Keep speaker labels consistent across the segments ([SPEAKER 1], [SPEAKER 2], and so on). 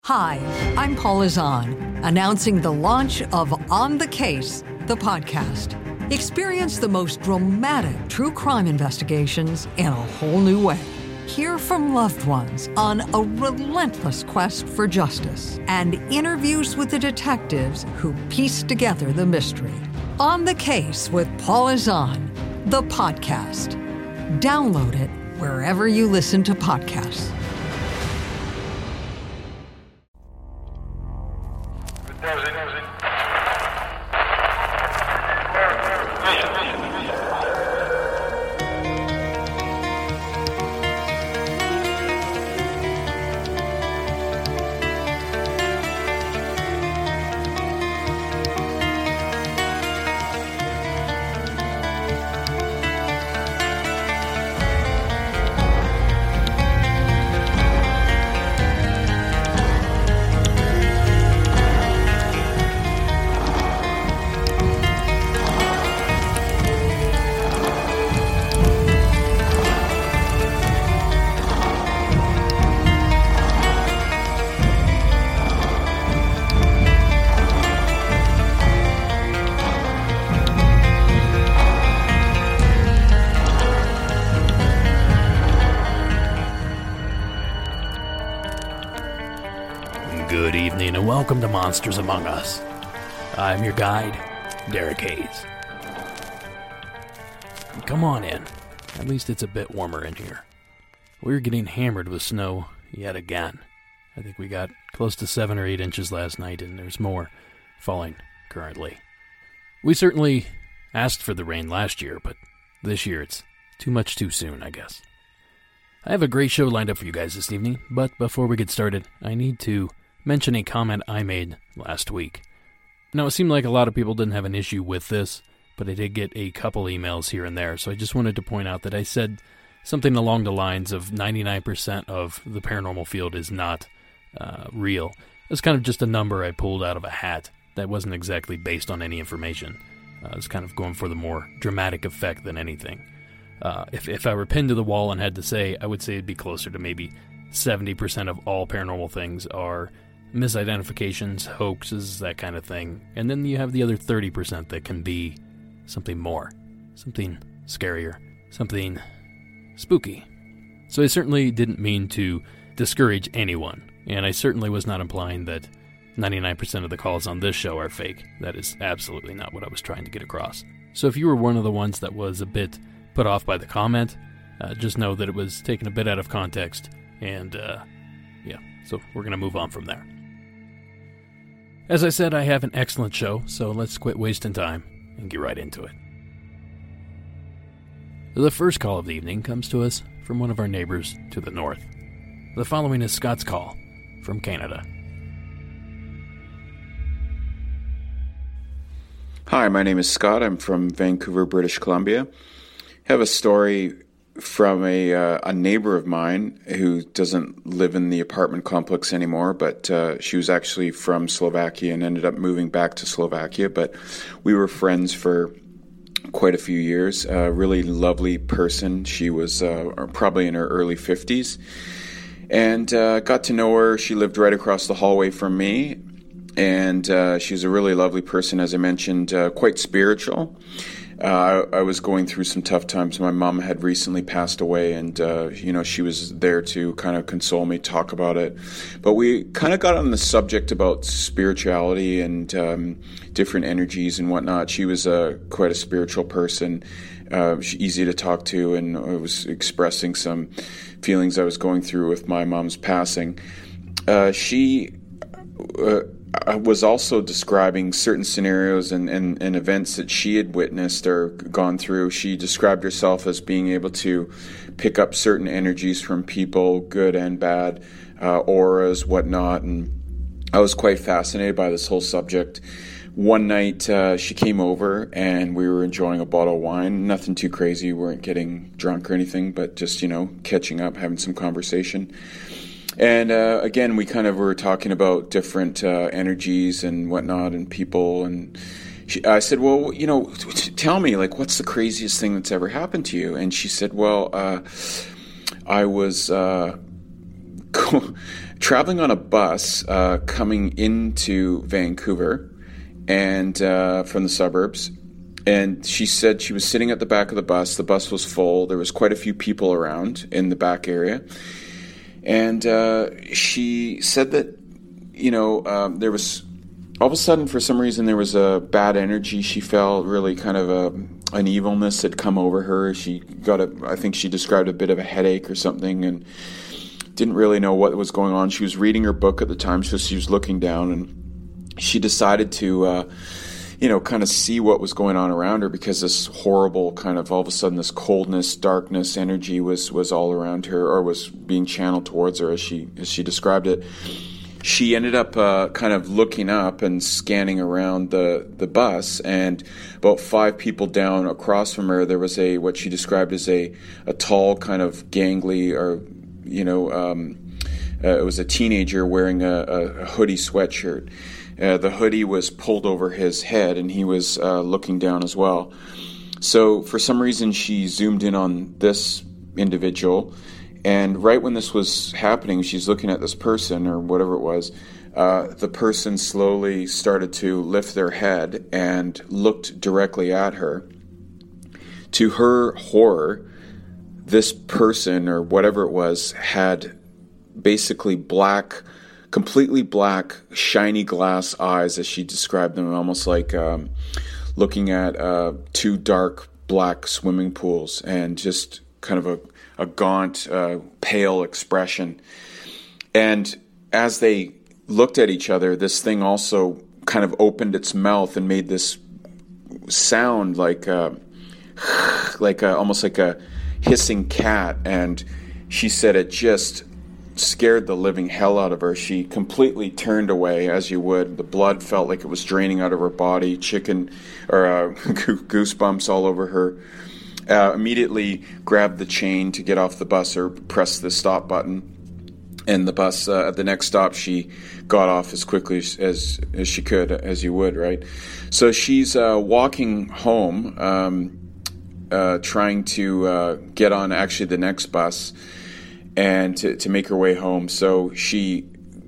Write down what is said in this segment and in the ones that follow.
[SPEAKER 1] Hi, I'm Paula Zahn, announcing the launch of On the Case, the podcast. Experience the most dramatic true crime investigations in a whole new way. Hear from loved ones on a relentless quest for justice and interviews with the detectives who piece together the mystery. On the Case with Paula Zahn, the podcast. Download it wherever you listen to podcasts.
[SPEAKER 2] Good evening and welcome to Monsters Among Us. I'm your guide, Derek Hayes. Come on in. At least it's a bit warmer in here. We're getting hammered with snow yet again. I think we got close to 7 or 8 inches last night, and there's more falling currently. We certainly asked for the rain last year, but this year it's too much too soon, I guess. I have a great show lined up for you guys this evening, but before we get started, I need to mention a comment I made last week. Now, it seemed like a lot of people didn't have an issue with this, but I did get a couple emails here and there, so I just wanted to point out that I said something along the lines of 99% of the paranormal field is not real. It's kind of just a number I pulled out of a hat that wasn't exactly based on any information. I was kind of going for the more dramatic effect than anything. If I were pinned to the wall and had to say, I would say it'd be closer to maybe 70% of all paranormal things are misidentifications, hoaxes, that kind of thing. And then you have the other 30% that can be something more, something scarier, something spooky. So I certainly didn't mean to discourage anyone, and I certainly was not implying that 99% of the calls on this show are fake. That is absolutely not what I was trying to get across. So if you were one of the ones that was a bit put off by the comment, just know that it was taken a bit out of context, and so we're going to move on from there. As I said, I have an excellent show, so let's quit wasting time and get right into it. The first call of the evening comes to us from one of our neighbors to the north. The following is Scott's call from Canada.
[SPEAKER 3] Hi, my name is Scott. I'm from Vancouver, British Columbia. I have a story from a neighbor of mine who doesn't live in the apartment complex anymore, but she was actually from Slovakia and ended up moving back to Slovakia, but we were friends for quite a few years. A really lovely person. She was probably in her early 50s, and got to know her. She lived right across the hallway from me, and she's a really lovely person, as I mentioned, quite spiritual. I was going through some tough times. My mom had recently passed away, and she was there to kind of console me, talk about it. But we kind of got on the subject about spirituality and different energies and whatnot. She was quite a spiritual person, easy to talk to, and I was expressing some feelings I was going through with my mom's passing. She was also describing certain scenarios and events that she had witnessed or gone through. She described herself as being able to pick up certain energies from people, good and bad, auras, whatnot, and I was quite fascinated by this whole subject. One night she came over and we were enjoying a bottle of wine. Nothing too crazy. We weren't getting drunk or anything, but just, catching up, having some conversation. And again, we kind of were talking about different energies and whatnot and people. And I said, well, tell me, what's the craziest thing that's ever happened to you? And she said, well, I was traveling on a bus coming into Vancouver and from the suburbs. And she said she was sitting at the back of the bus. The bus was full. There was quite a few people around in the back area. And she said that, there was, all of a sudden, for some reason, there was a bad energy. She felt really kind of an evilness had come over her. She got I think she described a bit of a headache or something, and didn't really know what was going on. She was reading her book at the time, so she was looking down, and she decided to kind of see what was going on around her, because this horrible kind of, all of a sudden, this coldness, darkness, energy was all around her, or was being channeled towards her, as she described it. She ended up kind of looking up and scanning around the bus, and about 5 people down across from her, there was what she described as a tall, kind of gangly, or it was a teenager wearing a hoodie sweatshirt. The hoodie was pulled over his head, and he was looking down as well. So for some reason, she zoomed in on this individual, and right when this was happening, she's looking at this person, or whatever it was. The person slowly started to lift their head and looked directly at her. To her horror, this person, or whatever it was, had basically completely black, shiny glass eyes, as she described them, almost like looking at 2 dark black swimming pools, and just kind of a gaunt, pale expression. And as they looked at each other, this thing also kind of opened its mouth and made this sound like almost like a hissing cat. And she said it just scared the living hell out of her. She completely turned away, as you would. The blood felt like it was draining out of her body, goosebumps all over her. Immediately grabbed the chain to get off the bus, or press the stop button. And the bus, at the next stop, she got off as quickly as she could, as you would, right? So she's walking home, trying to get on actually the next bus, and to make her way home. So she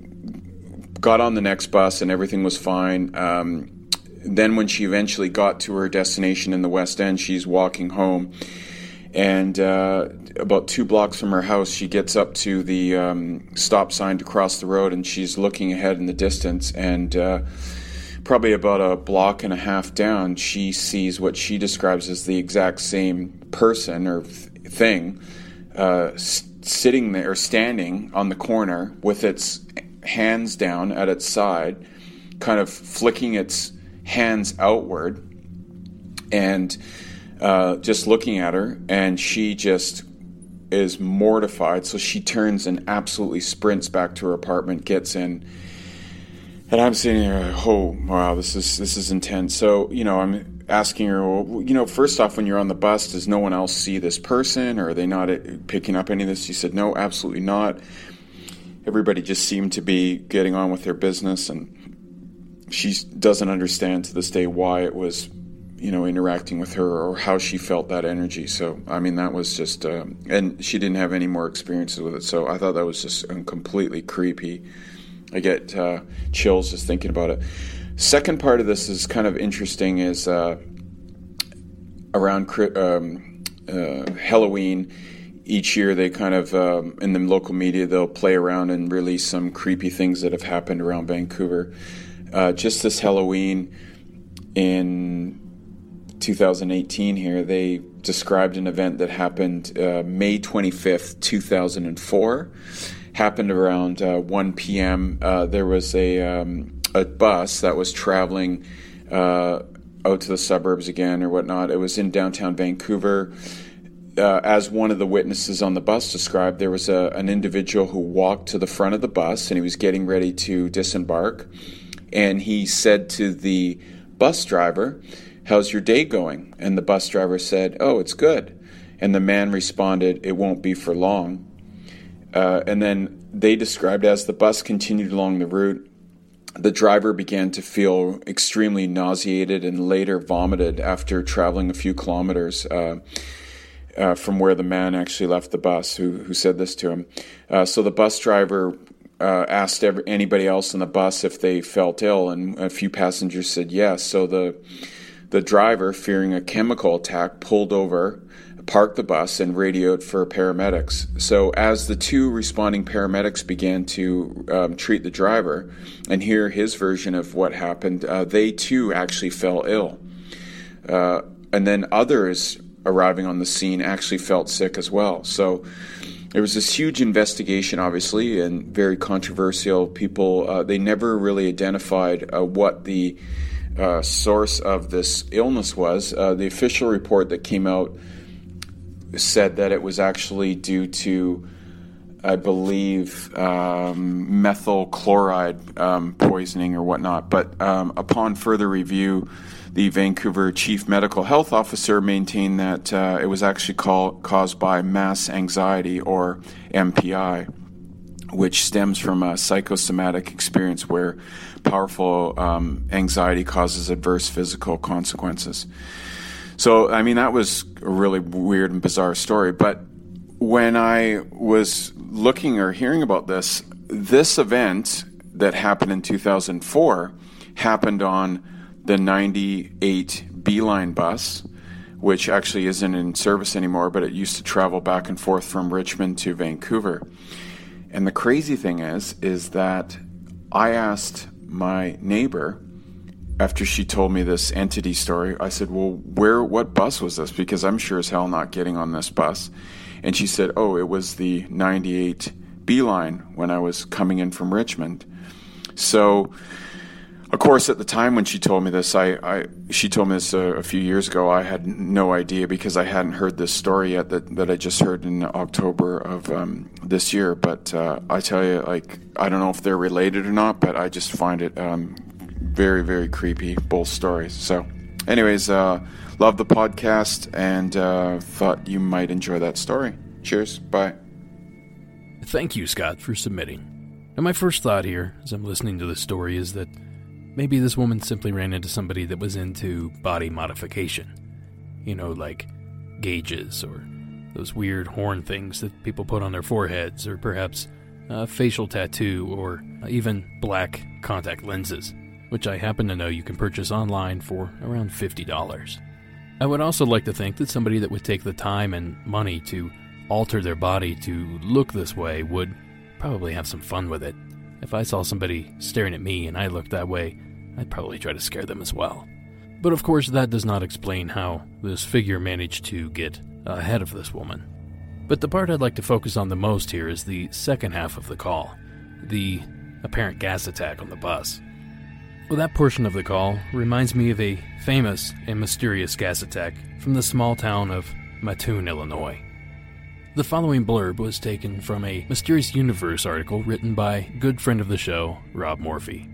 [SPEAKER 3] got on the next bus, and everything was fine. Then when she eventually got to her destination in the West End, she's walking home, and about 2 blocks from her house, she gets up to the stop sign to cross the road, and she's looking ahead in the distance, and probably about 1.5 blocks down, she sees what she describes as the exact same person or thing sitting there, or standing on the corner with its hands down at its side, kind of flicking its hands outward, and just looking at her, and she just is mortified. So she turns and absolutely sprints back to her apartment, gets in, and I'm sitting there, oh wow, this is intense. So I'm asking her, well, first off, when you're on the bus, does no one else see this person, or are they not picking up any of this? She said, no, absolutely not. Everybody just seemed to be getting on with their business, and she doesn't understand to this day why it was, interacting with her, or how she felt that energy. So, I mean, that was just, and she didn't have any more experiences with it. So I thought that was just completely creepy. I get chills just thinking about it. Second part of this is kind of interesting, is around Halloween. Each year they kind of, in the local media, they'll play around and release some creepy things that have happened around Vancouver. Just this Halloween in 2018 here, they described an event that happened May 25th, 2004. Happened around 1 p.m. There was a bus that was traveling out to the suburbs again or whatnot. It was in downtown Vancouver. As one of the witnesses on the bus described, there was an individual who walked to the front of the bus, and he was getting ready to disembark. And he said to the bus driver, "How's your day going?" And the bus driver said, "Oh, it's good." And the man responded, "It won't be for long." And then they described, as the bus continued along the route, the driver began to feel extremely nauseated and later vomited after traveling a few kilometers from where the man actually left the bus, who said this to him. So the bus driver asked anybody else on the bus if they felt ill, and a few passengers said yes. So the driver, fearing a chemical attack, pulled over, parked the bus, and radioed for paramedics. So as the two responding paramedics began to treat the driver and hear his version of what happened, they too actually fell ill. And then others arriving on the scene actually felt sick as well. So there was this huge investigation, obviously, and very controversial. People, they never really identified what the source of this illness was. The official report that came out said that it was actually due to, I believe, methyl chloride poisoning or whatnot. But upon further review, the Vancouver Chief Medical Health Officer maintained that it was actually caused by mass anxiety, or MPI, which stems from a psychosomatic experience where powerful anxiety causes adverse physical consequences. So, I mean, that was a really weird and bizarre story. But when I was looking or hearing about this event that happened in 2004 happened on the 98 B-Line bus, which actually isn't in service anymore, but it used to travel back and forth from Richmond to Vancouver. And the crazy thing is that I asked my neighbor, after she told me this entity story, I said, well, what bus was this? Because I'm sure as hell not getting on this bus. And she said, oh, it was the 98 B-Line when I was coming in from Richmond. So, of course, at the time when she told me this, she told me this a few years ago, I had no idea because I hadn't heard this story yet that I just heard in October of this year. But I tell you, I don't know if they're related or not, but I just find it very, very creepy, both stories. So anyways, love the podcast and thought you might enjoy that story. Cheers. Bye.
[SPEAKER 2] Thank you, Scott, for submitting. And my first thought here, as I'm listening to this story, is that maybe this woman simply ran into somebody that was into body modification. You know, like gauges or those weird horn things that people put on their foreheads, or perhaps a facial tattoo, or even black contact lenses, which I happen to know you can purchase online for around $50. I would also like to think that somebody that would take the time and money to alter their body to look this way would probably have some fun with it. If I saw somebody staring at me and I looked that way, I'd probably try to scare them as well. But of course, that does not explain how this figure managed to get ahead of this woman. But the part I'd like to focus on the most here is the second half of the call, the apparent gas attack on the bus. Well, that portion of the call reminds me of a famous and mysterious gas attack from the small town of Mattoon, Illinois. The following blurb was taken from a Mysterious Universe article written by good friend of the show, Rob Morphy.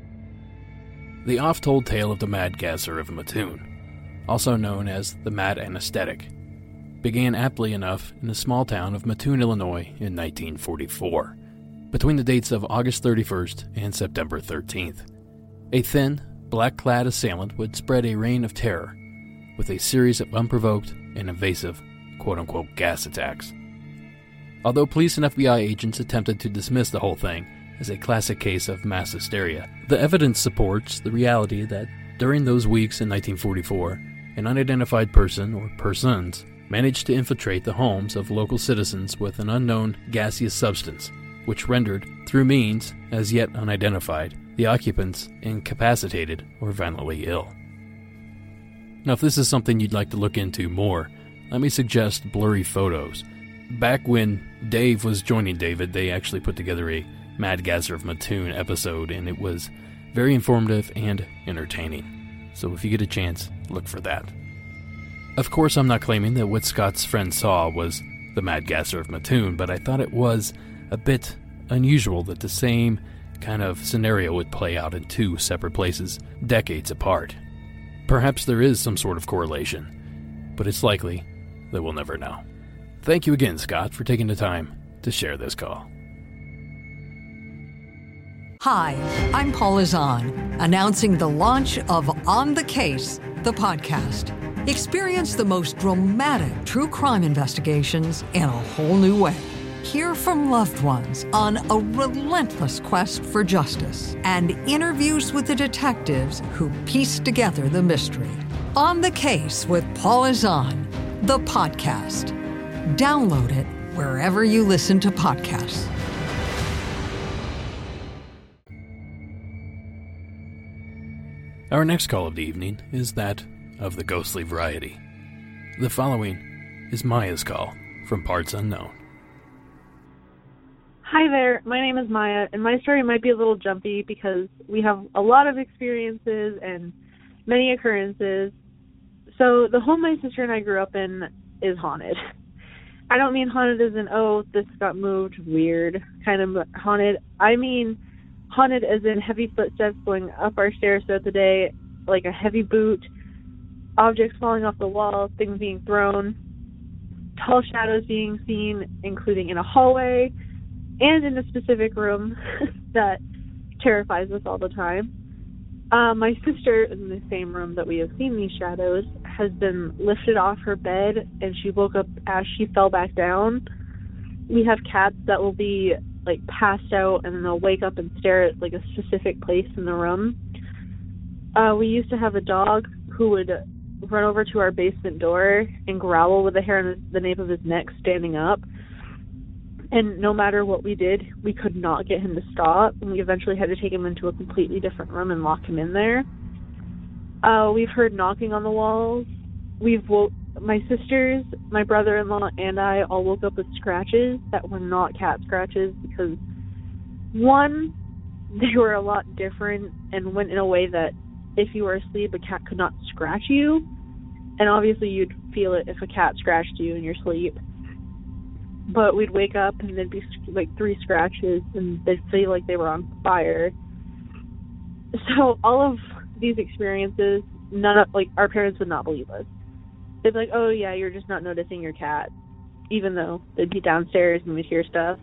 [SPEAKER 2] The oft-told tale of the Mad Gasser of Mattoon, also known as the Mad Anesthetic, began aptly enough in the small town of Mattoon, Illinois in 1944, between the dates of August 31st and September 13th. A thin, black-clad assailant would spread a reign of terror with a series of unprovoked and invasive quote-unquote gas attacks. Although police and FBI agents attempted to dismiss the whole thing as a classic case of mass hysteria, the evidence supports the reality that during those weeks in 1944, an unidentified person or persons managed to infiltrate the homes of local citizens with an unknown gaseous substance, which rendered, through means as yet unidentified, the occupants incapacitated or violently ill. Now, if this is something you'd like to look into more, let me suggest Blurry Photos. Back when Dave was joining David, they actually put together a Mad Gasser of Mattoon episode, and it was very informative and entertaining. So if you get a chance, look for that. Of course, I'm not claiming that what Scott's friend saw was the Mad Gasser of Mattoon, but I thought it was a bit unusual that the same kind of scenario would play out in two separate places, decades apart. Perhaps there is some sort of correlation, but it's likely that we'll never know. Thank you again, Scott, for taking the time to share this call.
[SPEAKER 1] Hi, I'm Paula Zahn, announcing the launch of On the Case, the podcast. Experience the most dramatic true crime investigations in a whole new way. Hear from loved ones on a relentless quest for justice and interviews with the detectives who piece together the mystery. On the Case with Paul Azan, the podcast. Download it wherever you listen to podcasts.
[SPEAKER 2] Our next call of the evening is that of the ghostly variety. The following is Maya's call from Parts Unknown.
[SPEAKER 4] Hi there, my name is Maya, and my story might be a little jumpy because we have a lot of experiences and many occurrences. So the home my sister and I grew up in is haunted. I don't mean haunted as in, oh, this got moved, weird, kind of haunted. I mean haunted as in heavy footsteps going up our stairs throughout the day, like a heavy boot, objects falling off the wall, things being thrown, tall shadows being seen, including in a hallway and in a specific room that terrifies us all the time. My sister, in the same room that we have seen these shadows, has been lifted off her bed and she woke up as she fell back down. We have cats that will be like passed out and then they'll wake up and stare at like a specific place in the room. We used to have a dog who would run over to our basement door and growl with the hair on the nape of his neck standing up. And no matter what we did, we could not get him to stop. And we eventually had to take him into a completely different room and lock him in there. We've heard knocking on the walls. My sisters, my brother-in-law, and I all woke up with scratches that were not cat scratches because, one, they were a lot different and went in a way that if you were asleep, a cat could not scratch you. And obviously you'd feel it if a cat scratched you in your sleep. But we'd wake up and there'd be like 3 scratches and they'd feel like they were on fire. So all of these experiences, our parents would not believe us. They'd be like, oh yeah, you're just not noticing your cat, even though they'd be downstairs and we'd hear stuff.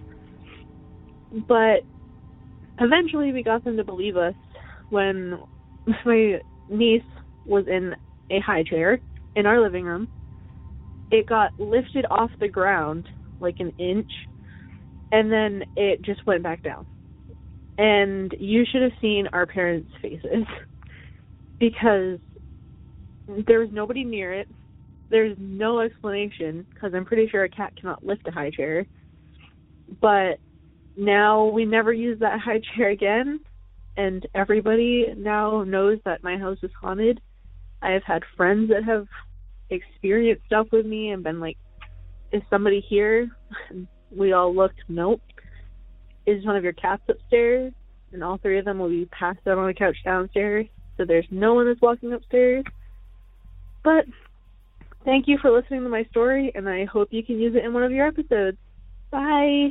[SPEAKER 4] But eventually we got them to believe us when my niece was in a high chair in our living room. It got lifted off the ground like an inch, and then it just went back down. And you should have seen our parents' faces because there was nobody near it. There's no explanation because I'm pretty sure a cat cannot lift a high chair. But now we never use that high chair again, and everybody now knows that my house is haunted. I have had friends that have experienced stuff with me and been like, is somebody here? And we all looked, nope. Is one of your cats upstairs? And all 3 of them will be passed out on the couch downstairs. So there's no one that's walking upstairs. But thank you for listening to my story, and I hope you can use it in one of your episodes. Bye.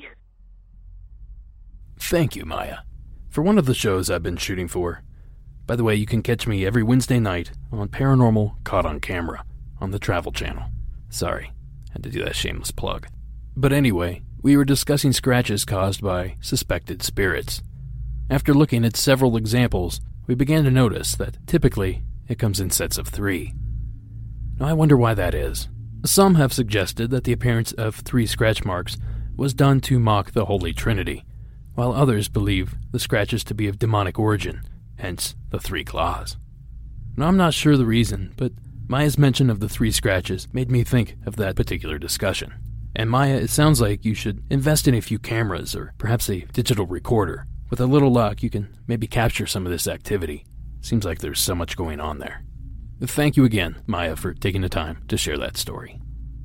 [SPEAKER 2] Thank you, Maya, for one of the shows I've been shooting for. By the way, you can catch me every Wednesday night on Paranormal Caught on Camera on the Travel Channel. Sorry. Had to do that shameless plug. But anyway, we were discussing scratches caused by suspected spirits. After looking at several examples, we began to notice that typically it comes in sets of 3. Now I wonder why that is. Some have suggested that the appearance of 3 scratch marks was done to mock the Holy Trinity, while others believe the scratches to be of demonic origin, hence the 3 claws. Now I'm not sure the reason, but Maya's mention of the 3 scratches made me think of that particular discussion. And Maya, it sounds like you should invest in a few cameras or perhaps a digital recorder. With a little luck, you can maybe capture some of this activity. Seems like there's so much going on there. Thank you again, Maya, for taking the time to share that story.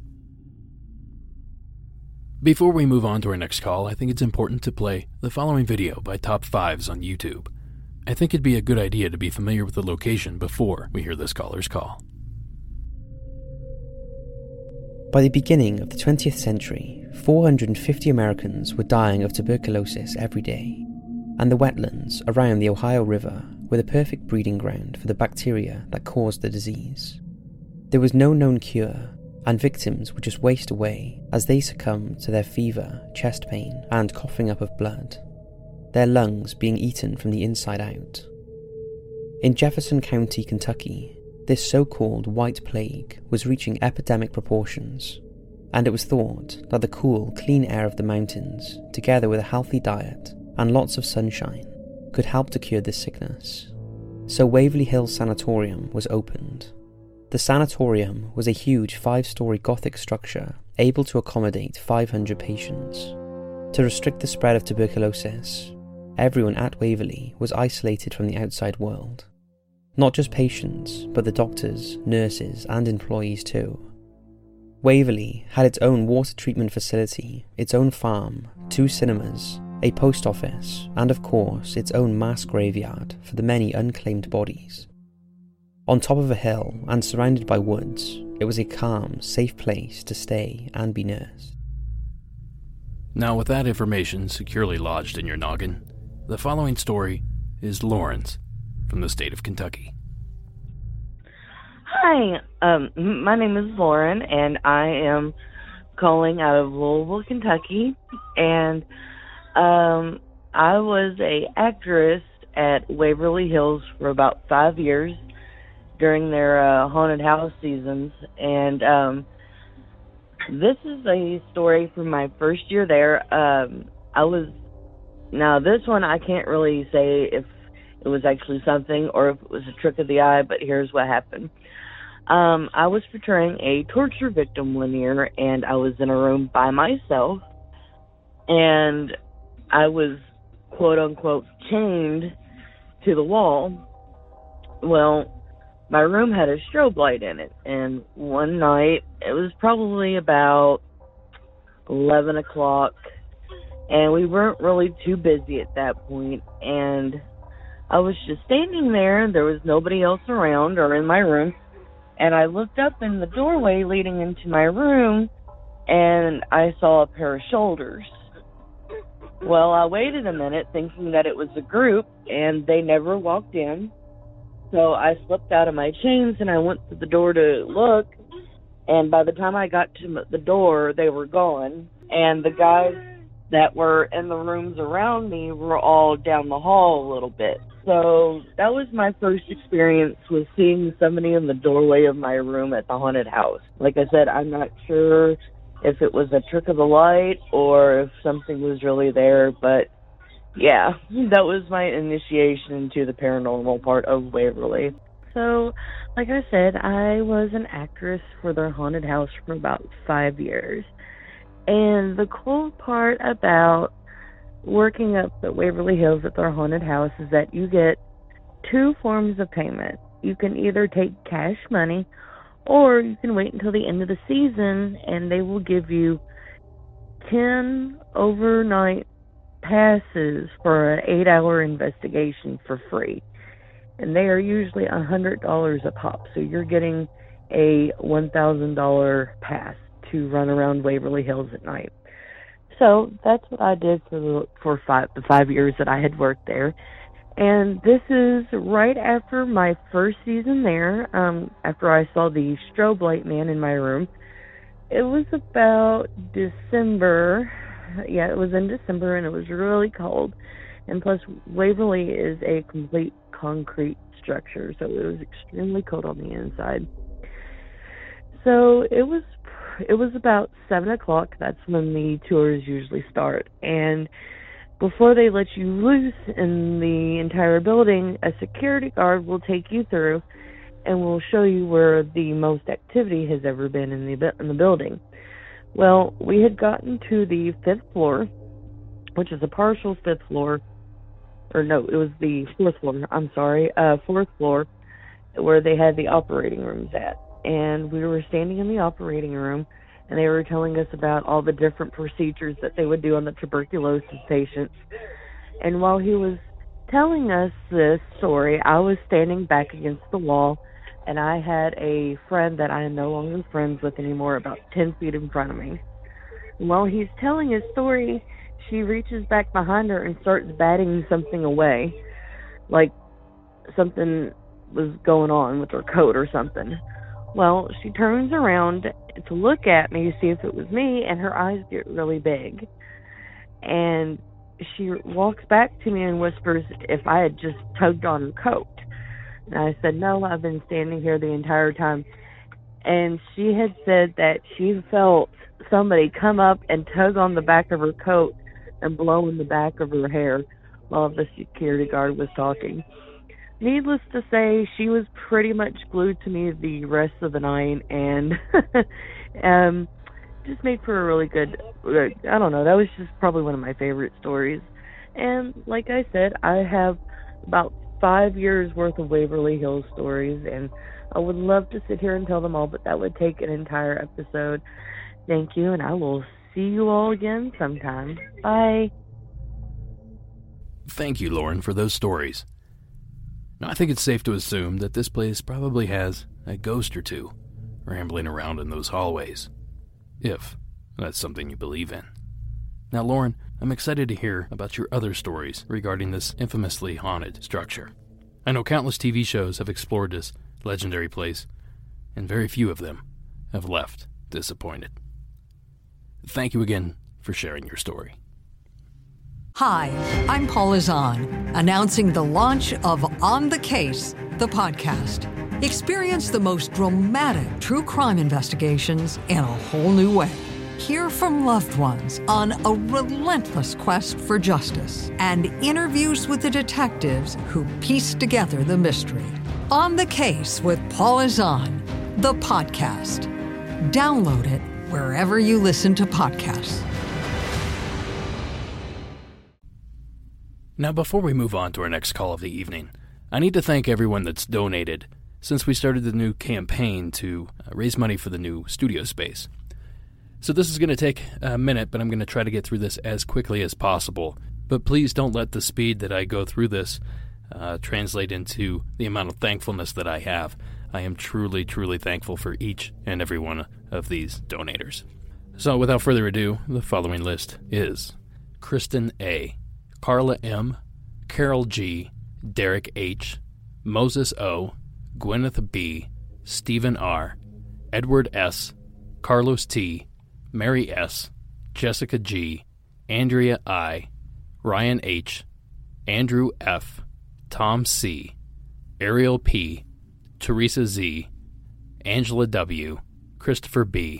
[SPEAKER 2] Before we move on to our next call, I think it's important to play the following video by Top 5s on YouTube. I think it'd be a good idea to be familiar with the location before we hear this caller's call.
[SPEAKER 5] By the beginning of the 20th century, 450 Americans were dying of tuberculosis every day, and the wetlands around the Ohio River were the perfect breeding ground for the bacteria that caused the disease. There was no known cure, and victims would just waste away as they succumbed to their fever, chest pain, and coughing up of blood, their lungs being eaten from the inside out. In Jefferson County, Kentucky, this so-called white plague was reaching epidemic proportions, and it was thought that the cool, clean air of the mountains, together with a healthy diet and lots of sunshine, could help to cure this sickness. So Waverly Hills Sanatorium was opened. The sanatorium was a huge 5-story Gothic structure able to accommodate 500 patients. To restrict the spread of tuberculosis, everyone at Waverly was isolated from the outside world. Not just patients, but the doctors, nurses, and employees too. Waverly had its own water treatment facility, its own farm, 2 cinemas, a post office, and of course its own mass graveyard for the many unclaimed bodies. On top of a hill and surrounded by woods, it was a calm, safe place to stay and be nursed.
[SPEAKER 2] Now, with that information securely lodged in your noggin, the following story is Lauren's from the state of Kentucky.
[SPEAKER 6] Hi, my name is Lauren, and I am calling out of Louisville, Kentucky, and I was a actress at Waverly Hills for about 5 years during their haunted house seasons, and this is a story from my first year there. Now this one I can't really say if it was actually something or if it was a trick of the eye, but here's what happened. I was portraying a torture victim one year, and I was in a room by myself, and I was quote-unquote chained to the wall. Well, my room had a strobe light in it, and one night, it was probably about 11 o'clock, and we weren't really too busy at that point, and I was just standing there. There was nobody else around or in my room, and I looked up in the doorway leading into my room, and I saw a pair of shoulders. Well, I waited a minute thinking that it was a group, and they never walked in. So I slipped out of my chains, and I went to the door to look, and by the time I got to the door, they were gone. And the guys that were in the rooms around me were all down the hall a little bit. So that was my first experience with seeing somebody in the doorway of my room at the haunted house. Like I said, I'm not sure if it was a trick of the light or if something was really there, but yeah, that was my initiation into the paranormal part of Waverly. So, like I said, I was an actress for their haunted house for about 5 years. And the cool part about working up at Waverly Hills at their haunted house is that you get 2 forms of payment. You can either take cash money, or you can wait until the end of the season and they will give you 10 overnight passes for an 8-hour investigation for free. And they are usually $100 a pop. So you're getting a $1,000 pass to run around Waverly Hills at night. So that's what I did for the 5 years that I had worked there. And this is right after my first season there, after I saw the strobe light man in my room. It was about December. Yeah, it was in December, and it was really cold. And plus, Waverly is a complete concrete structure, so it was extremely cold on the inside. So it was about 7 o'clock. That's when the tours usually start. And before they let you loose in the entire building, a security guard will take you through and will show you where the most activity has ever been in the building. Well, we had gotten to the 5th floor, which is a partial 5th floor. Or no, it was the 4th floor. I'm sorry, 4th floor, where they had the operating rooms at. And we were standing in the operating room, and they were telling us about all the different procedures that they would do on the tuberculosis patients. And while he was telling us this story, I was standing back against the wall, and I had a friend that I am no longer friends with anymore about 10 feet in front of me. And while he's telling his story, she reaches back behind her and starts batting something away, like something was going on with her coat or something. Well, she turns around to look at me to see if it was me, and her eyes get really big. And she walks back to me and whispers if I had just tugged on her coat. And I said, no, I've been standing here the entire time. and she had said that she felt somebody come up and tug on the back of her coat and blow in the back of her hair while the security guard was talking. Needless to say, she was pretty much glued to me the rest of the night, and just made for a really good, I don't know, that was just probably one of my favorite stories. And like I said, I have about 5 years worth of Waverly Hills stories, and I would love to sit here and tell them all, but that would take an entire episode. Thank you, and I will see you all again sometime. Bye.
[SPEAKER 2] Thank you, Lauren, for those stories. Now, I think it's safe to assume that this place probably has a ghost or two rambling around in those hallways, if that's something you believe in. Now, Lauren, I'm excited to hear about your other stories regarding this infamously haunted structure. I know countless TV shows have explored this legendary place, and very few of them have left disappointed. Thank you again for sharing your story.
[SPEAKER 1] Hi, I'm Paula Zahn, announcing the launch of On the Case, the podcast. Experience the most dramatic true crime investigations in a whole new way. Hear from loved ones on a relentless quest for justice and interviews with the detectives who piece together the mystery. On the Case with Paula Zahn, the podcast. Download it wherever you listen to podcasts.
[SPEAKER 2] Now, before we move on to our next call of the evening, I need to thank everyone that's donated since we started the new campaign to raise money for the new studio space. So this is going to take a minute, but I'm going to try to get through this as quickly as possible. But please don't let the speed that I go through this translate into the amount of thankfulness that I have. I am truly, truly thankful for each and every one of these donators. So without further ado, the following list is Kristen A., Carla M., Carol G., Derek H., Moses O., Gwyneth B., Stephen R., Edward S., Carlos T., Mary S., Jessica G., Andrea I., Ryan H., Andrew F., Tom C., Ariel P., Teresa Z., Angela W., Christopher B.,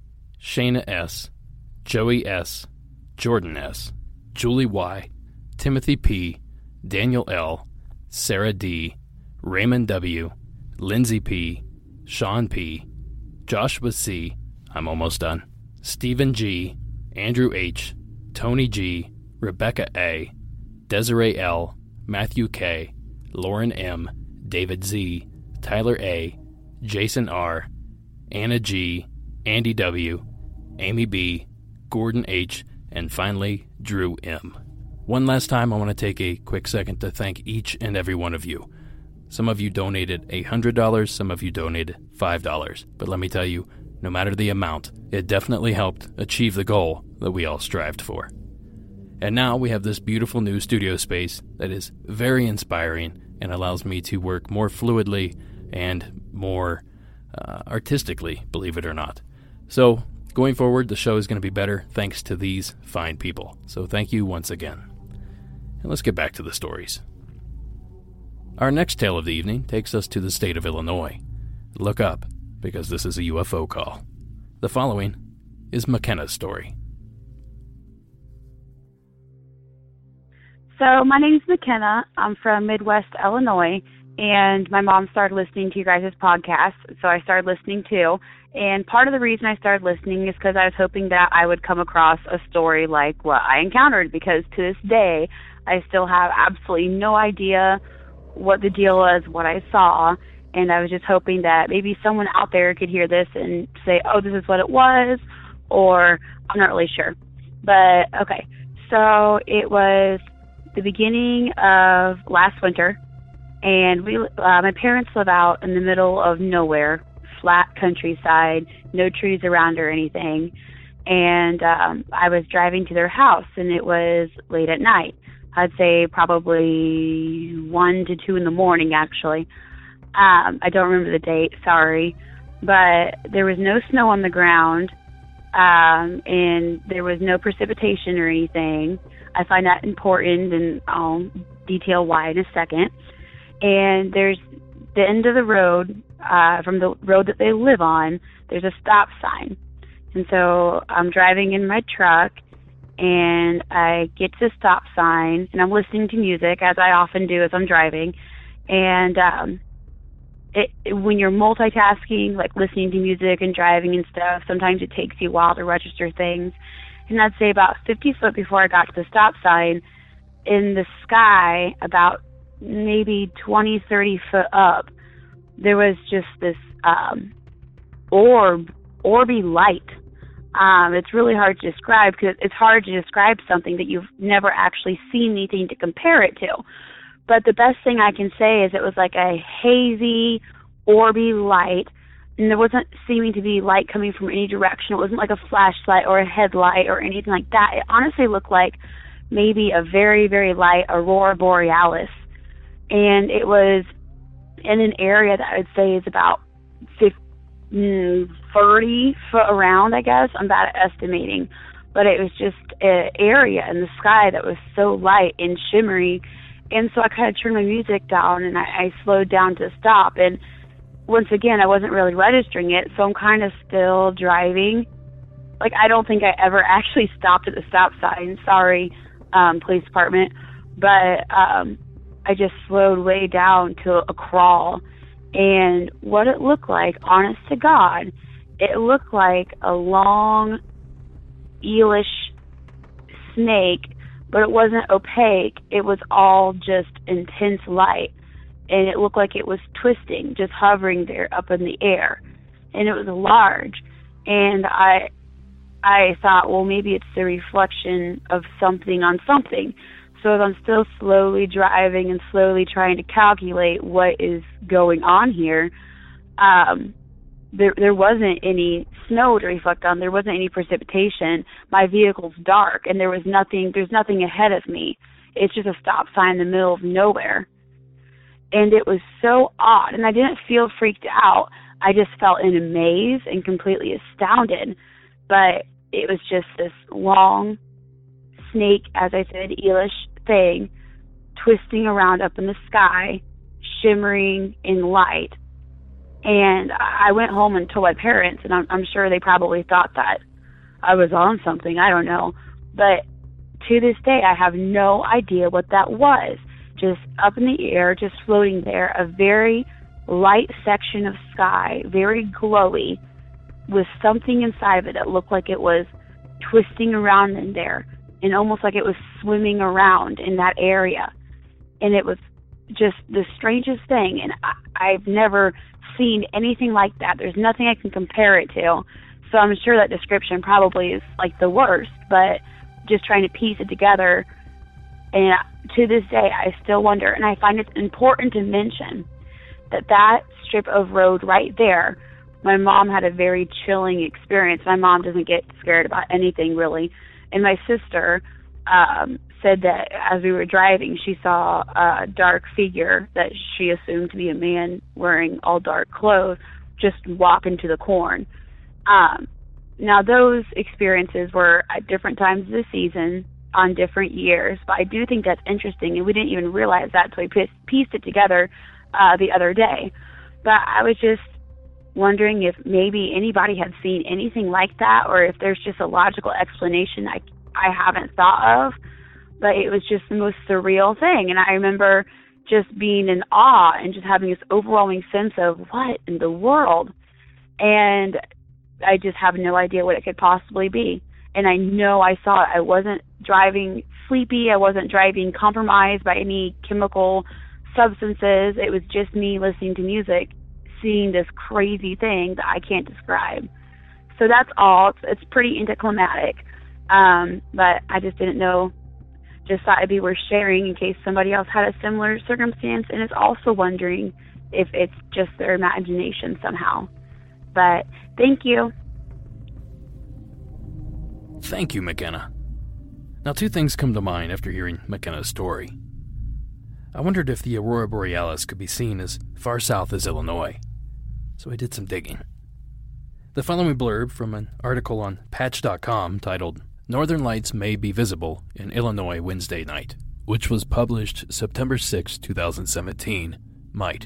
[SPEAKER 2] Shayna S., Joey S., Jordan S., Julie Y., Timothy P., Daniel L., Sarah D., Raymond W., Lindsay P., Sean P., Joshua C., I'm almost done, Stephen G., Andrew H., Tony G., Rebecca A., Desiree L., Matthew K., Lauren M., David Z., Tyler A., Jason R., Anna G., Andy W., Amy B., Gordon H., and finally, Drew M. One last time, I want to take a quick second to thank each and every one of you. Some of you donated $100, some of you donated $5. But let me tell you, no matter the amount, it definitely helped achieve the goal that we all strived for. And now we have this beautiful new studio space that is very inspiring and allows me to work more fluidly and more artistically, believe it or not. So, going forward, the show is going to be better thanks to these fine people. So thank you once again. And let's get back to the stories. Our next tale of the evening takes us to the state of Illinois. Look up, because this is a UFO call. The following is McKenna's story.
[SPEAKER 7] So my name's McKenna. I'm from Midwest Illinois, and my mom started listening to you guys' podcast, so I started listening too. And part of the reason I started listening is because I was hoping that I would come across a story like what I encountered, because to this day, I still have absolutely no idea what the deal was, what I saw, and I was just hoping that maybe someone out there could hear this and say, oh, this is what it was, or I'm not really sure. But, okay, so it was the beginning of last winter, and my parents live out in the middle of nowhere, flat countryside, no trees around or anything, and I was driving to their house, and it was late at night. I'd say probably 1 to 2 in the morning, actually. I don't remember the date, sorry, but there was no snow on the ground, and there was no precipitation or anything. I find that important, and I'll detail why in a second. And there the end of the road, from the road that they live on, there's a stop sign. And so I'm driving in my truck, and I get to the stop sign, and I'm listening to music, as I often do as I'm driving. And when you're multitasking, like listening to music and driving and stuff, sometimes it takes you a while to register things. And I'd say about 50 foot before I got to the stop sign, in the sky, about maybe 20, 30 foot up, there was just this orby light. It's really hard to describe, because it's hard to describe something that you've never actually seen anything to compare it to. But the best thing I can say is it was like a hazy, orby light, and there wasn't seeming to be light coming from any direction. It wasn't like a flashlight or a headlight or anything like that. It honestly looked like maybe a very, very light aurora borealis. And it was in an area that I would say is about 30 foot around, I guess. I'm bad at estimating. But it was just an area in the sky that was so light and shimmery. And so I kind of turned my music down, and I slowed down to stop. And once again, I wasn't really registering it, so I'm kind of still driving. Like, I don't think I ever actually stopped at the stop sign. Sorry, police department. But I just slowed way down to a crawl. And what it looked like, honest to God, it looked like a long, eelish snake, but it wasn't opaque. It was all just intense light. And it looked like it was twisting, just hovering there up in the air. And it was large. And I thought, well, maybe it's the reflection of something on something. So as I'm still slowly driving and slowly trying to calculate what is going on here, there wasn't any snow to reflect on. There wasn't any precipitation. My vehicle's dark, and there's nothing ahead of me. It's just a stop sign in the middle of nowhere. And it was so odd, and I didn't feel freaked out. I just felt in amaze and completely astounded. But it was just this long snake, as I said, eelish thing, twisting around up in the sky, shimmering in light. And I went home and told my parents, and I'm sure they probably thought that I was on something. I don't know. But to this day, I have no idea what that was. Just up in the air, just floating there, a very light section of sky, very glowy, with something inside of it that looked like it was twisting around in there, and almost like it was swimming around in that area. And it was just the strangest thing, and I've never seen anything like that. There's nothing I can compare it to, so I'm sure that description probably is like the worst, but just trying to piece it together. And to this day, I still wonder, and I find it important to mention that strip of road right there, my mom had a very chilling experience. My mom doesn't get scared about anything, really. And my sister said that as we were driving, she saw a dark figure that she assumed to be a man wearing all dark clothes just walk into the corn. Now, those experiences were at different times of the season, on different years, but I do think that's interesting, and we didn't even realize that until we pieced it together the other day. But I was just wondering if maybe anybody had seen anything like that, or if there's just a logical explanation I haven't thought of. But it was just the most surreal thing, and I remember just being in awe and just having this overwhelming sense of what in the world, and I just have no idea what it could possibly be. And I know I saw it. I wasn't driving sleepy. I wasn't driving compromised by any chemical substances. It was just me listening to music, seeing this crazy thing that I can't describe. So that's all. It's pretty anticlimactic. But I just didn't know. Just thought it'd be worth sharing in case somebody else had a similar circumstance and is also wondering if it's just their imagination somehow. But thank you.
[SPEAKER 2] Thank you, McKenna. Now, two things come to mind after hearing McKenna's story. I wondered if the Aurora Borealis could be seen as far south as Illinois, so I did some digging. The following blurb from an article on Patch.com titled, "Northern Lights May Be Visible in Illinois Wednesday Night," which was published September 6, 2017, might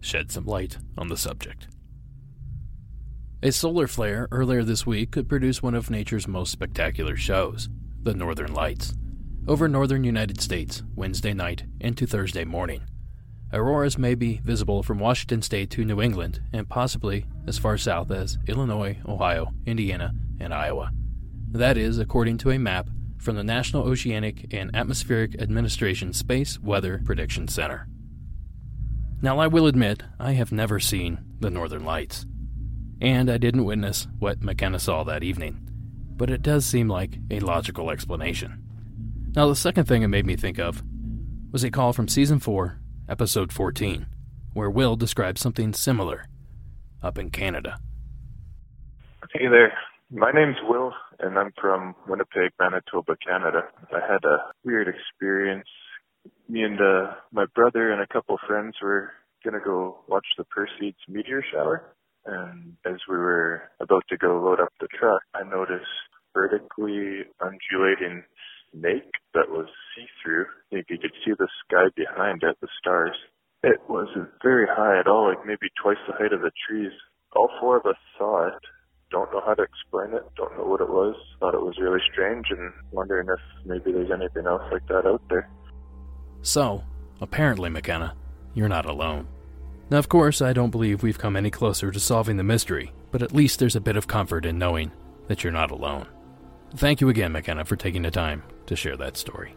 [SPEAKER 2] shed some light on the subject. A solar flare earlier this week could produce one of nature's most spectacular shows, the Northern Lights, over northern United States Wednesday night into Thursday morning. Auroras may be visible from Washington State to New England and possibly as far south as Illinois, Ohio, Indiana, and Iowa. That is according to a map from the National Oceanic and Atmospheric Administration Space Weather Prediction Center. Now, I will admit, I have never seen the Northern Lights, and I didn't witness what McKenna saw that evening, but it does seem like a logical explanation. Now, the second thing it made me think of was a call from Season 4, Episode 14, where Will described something similar up in Canada.
[SPEAKER 8] Hey there. My name's Will, and I'm from Winnipeg, Manitoba, Canada. I had a weird experience. Me and my brother and a couple friends were going to go watch the Perseids meteor shower. And as we were about to go load up the truck, I noticed vertically undulating snake that was see-through. I think you could see the sky behind it, the stars. It wasn't very high at all, like maybe twice the height of the trees. All four of us saw it. Don't know how to explain it, don't know what it was. Thought it was really strange and wondering if maybe there's anything else like that out there.
[SPEAKER 2] So, apparently, McKenna, you're not alone. Now, of course, I don't believe we've come any closer to solving the mystery, but at least there's a bit of comfort in knowing that you're not alone. Thank you again, McKenna, for taking the time to share that story.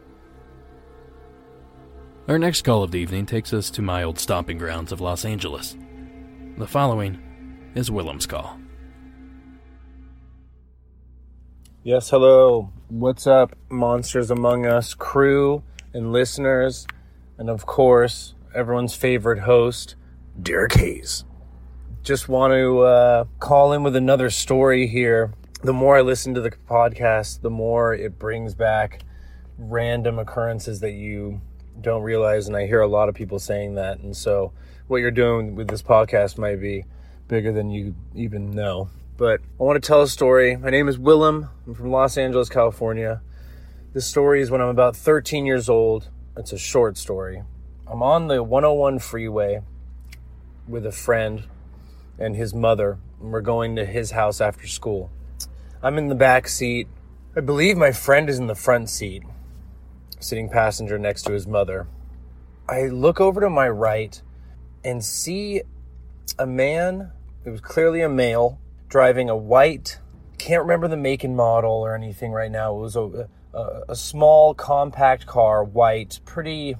[SPEAKER 2] Our next call of the evening takes us to my old stomping grounds of Los Angeles. The following is Willem's call.
[SPEAKER 9] Yes, hello. What's up, Monsters Among Us crew and listeners, and of course, everyone's favorite host, Derek Hayes. Just want to call in with another story here. The more I listen to the podcast, the more it brings back random occurrences that you don't realize, and I hear a lot of people saying that, and so what you're doing with this podcast might be bigger than you even know. But I want to tell a story. My name is Willem. I'm from Los Angeles, California. This story is when I'm about 13 years old. It's a short story. I'm on the 101 freeway with a friend and his mother, and we're going to his house after school. I'm in the back seat. I believe my friend is in the front seat, sitting passenger next to his mother. I look over to my right and see a man, it was clearly a male, driving a white, can't remember the make and model or anything right now. It was a small, compact car, white, pretty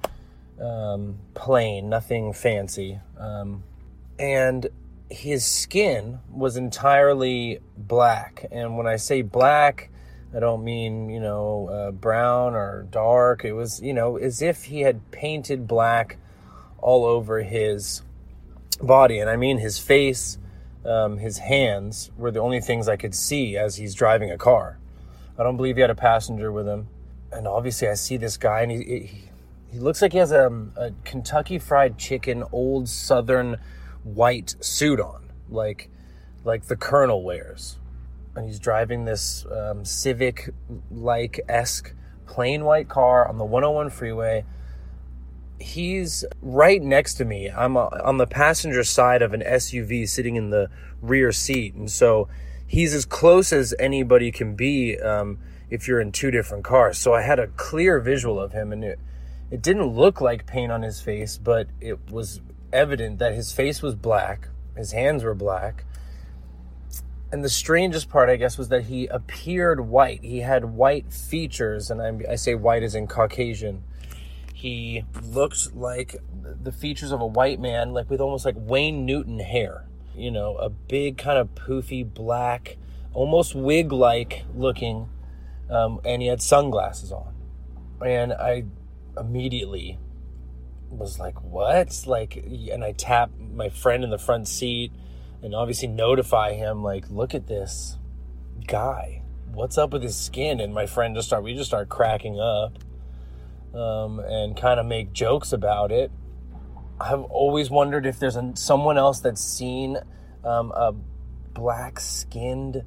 [SPEAKER 9] plain, nothing fancy. And his skin was entirely black. And when I say black, I don't mean, brown or dark. It was, as if he had painted black all over his body. And I mean his face, his hands were the only things I could see as he's driving a car. I don't believe he had a passenger with him. And obviously I see this guy, and he looks like he has a Kentucky Fried Chicken old Southern white suit on, like the Colonel wears. And he's driving this Civic-like-esque plain white car on the 101 freeway. He's right next to me. I'm on the passenger side of an SUV sitting in the rear seat. And so he's as close as anybody can be if you're in two different cars. So I had a clear visual of him, and it didn't look like paint on his face, but it was evident that his face was black, his hands were black. And the strangest part, I guess, was that he appeared white. He had white features, and I say white as in Caucasian. He looked like the features of a white man, like with almost like Wayne Newton hair. A big kind of poofy black, almost wig-like looking, and he had sunglasses on. And I immediately was like, what? And I tapped my friend in the front seat and obviously notify him, like, look at this guy. What's up with his skin? And my friend we just start cracking up and kind of make jokes about it. I've always wondered if there's someone else that's seen a black-skinned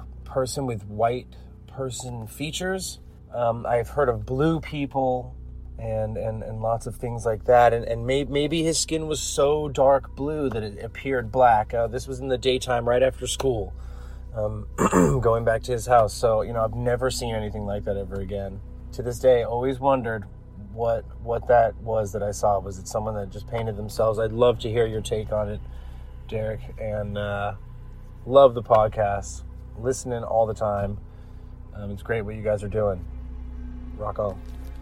[SPEAKER 9] person with white person features. I've heard of blue people. and lots of things like that. And maybe his skin was so dark blue that it appeared black. This was in the daytime right after school, going back to his house. So, I've never seen anything like that ever again. To this day, always wondered what that was that I saw. Was it someone that just painted themselves? I'd love to hear your take on it, Derek. And love the podcast. Listening all the time. It's great what you guys are doing. Rock on.